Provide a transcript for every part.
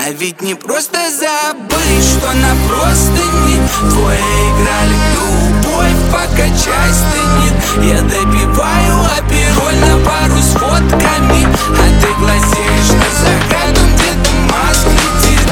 А ведь не просто забыть, что на простыни твоя играли любовь, пока чай стынет. Я допиваю апероль на пару с фотками, а ты глазеешь на закатом, где-то Маск летит.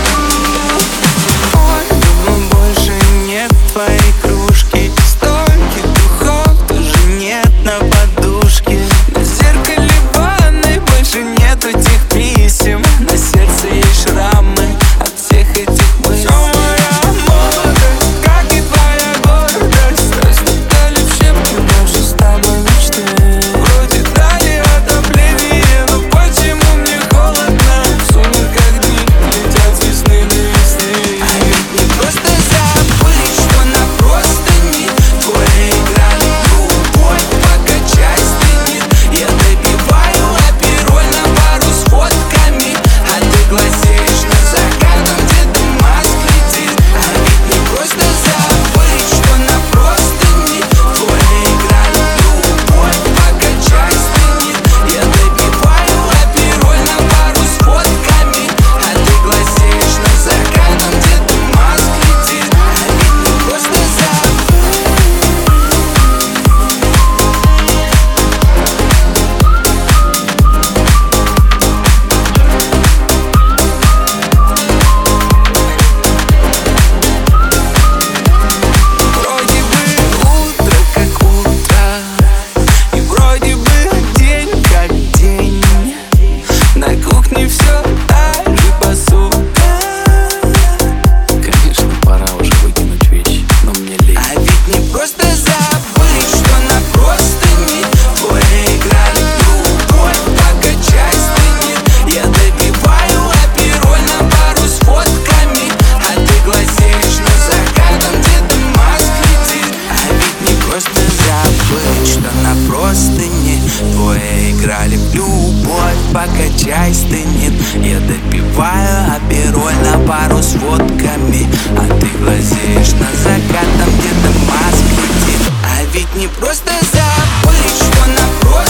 Ой, думаю, больше нет твоей кружки, столько духов тоже нет на подушке. На зеркале ванной больше нету тех писем, на сердце есть шрамы от всех этих мыслей. Всё моя молодость, как и твоя гордость, растопили в щепки наши с тобой мечты. Вроде дали отопление, но почему мне холодно? В сумерках дни летят с весны до весны. А ведь не просто забыть, что на простыни твоя играли любовь, пока чай стынет. Я допиваю апероль на пару с фотками, а ты глазеешь на закатом, где-то Маск летит. А ведь не просто забыть, что на простыни твоя играли любовь, пока чай стынет. Я допиваю апероль на пару с фотками, а ты глазеешь на закатом, где-то Маск летит. А ведь не просто забыть. Вроде бы утро как утро, и вроде бы день как день. На кухне все так же посуда. Конечно, пора уже выкинуть вещи, но мне лень. А ведь не просто забыть, что на простыни твоя играли любовь, пока чай стынет. Я допиваю апероль на пару с фотками, а ты глазеешь на закатом, где-то Маск летит. А ведь не просто забыть, что на простыни твоя играли любовь, пока чай стынет. Я допиваю апероль на пару с фотками, а ты глазеешь на закатом, где-то Маск летит. А ведь не просто забыть, что на простыни